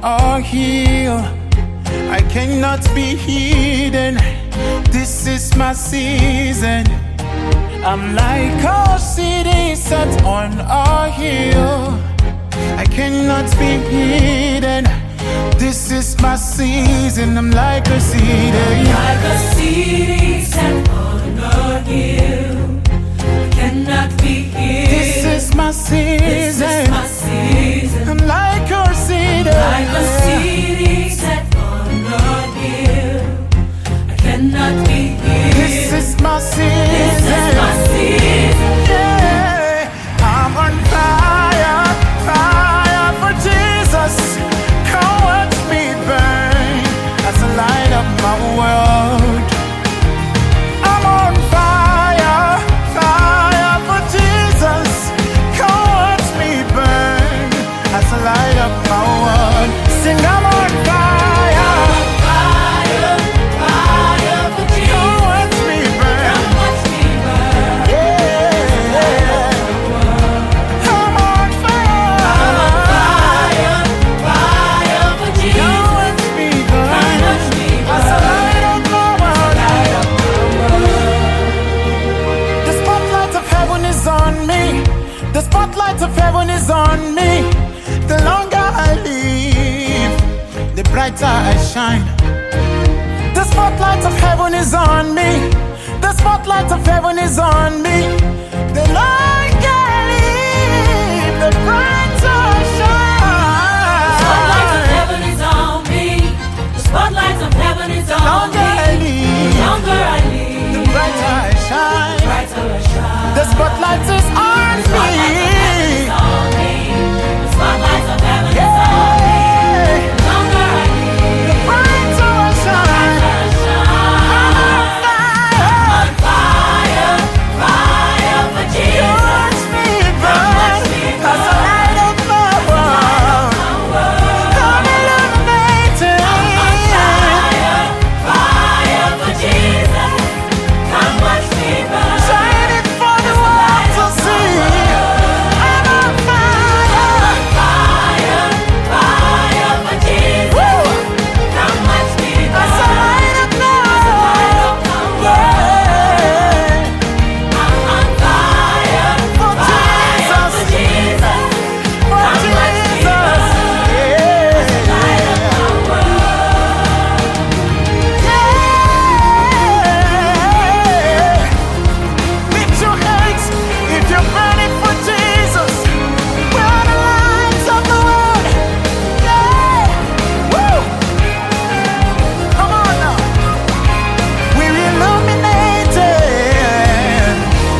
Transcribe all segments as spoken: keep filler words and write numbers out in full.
or heal. I cannot be hidden. This is my season. I'm like a city set on a hill. I cannot be hidden. This is my season. I'm like a city. Like a city set on a hill. I cannot be hidden. This is my season. This is my season. I'm like a city. Like a city set on a hill. I cannot be hidden. This is my season. This is my season. Yeah, I'm on fire, fire for Jesus. Come watch me burn as I light up my world. I'm on fire, fire for Jesus. Come watch me burn as I light up my world. Sing, I'm on fire, Fire, fire for Jesus. come watch me burn. Come watch me burn. Yeah, I'm on I'm on fire. fire, fire for Jesus. Come watch me burn. Come watch me As I burn. light up my world. Light up my world. The spotlight of heaven is on me. The spotlight of heaven is on me. The longer I live, the brighter I shine. The spotlight of heaven is on me. The spotlight of heaven is on me. The longer I live, the brighter I Spotlight of shine. heaven is on me. The spotlight of heaven is The on longer I me. live, The longer I the live, brighter I shine. brighter I shine. The spotlight is on Spotlight of heaven is me. on me. The spotlight of heaven is on me. Yeah, The longer I live, the brighter I shine. brighter I shine. Fire, On fire, fire for Jesus. watch me burn watch me as I light up my world. I'm illuminating. Fire, fire for Jesus. Come watch me burn. Shine it for the world to see. I'm on fire. Fire, fire for Jesus. Woo! Come watch me As I burn. light up my world. Yeah. I'm on fire, For fire for Jesus. Jesus. For Come watch me Jesus. burn. Yeah. Light up my world. Yeah. Lift your hands if you're burning for Jesus. We're the lights of the world. Yeah. Woo. Come on now. We're illuminated.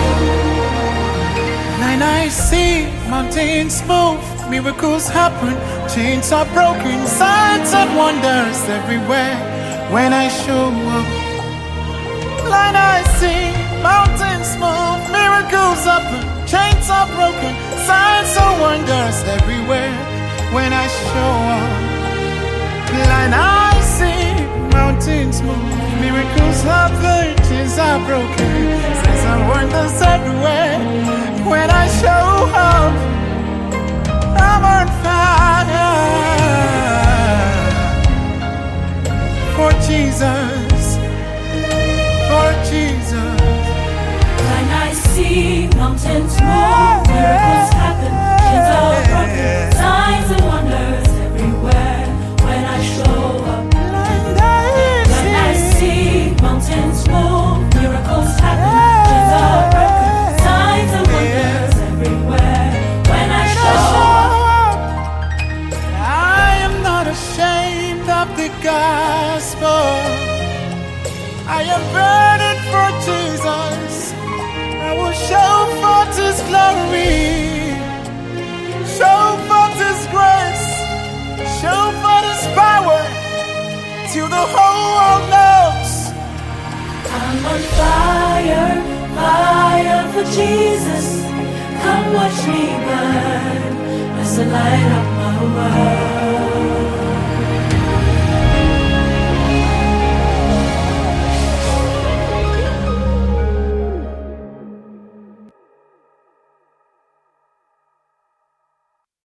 And I see mountains move, miracles happen, chains are broken, signs and wonders everywhere when I show up. Line I see, mountains move, miracles happen, chains are broken, signs and wonders everywhere when I show up. Line I see, mountains move, miracles happen, chains are broken, signs and wonders everywhere when I show up. I'm on fire for Jesus, for Jesus. When I see mountains move, miracles happen, chains are broken, signs and wonders everywhere when I show up. When I see mountains move, miracles happen, chains are broken, signs and wonders everywhere when I show up. I am not ashamed of the gospel. I am burning for Jesus. I will show forth His glory, show forth His grace, show forth His power till the whole world knows. I'm on fire, fire for Jesus. Come watch me burn as I light up my world.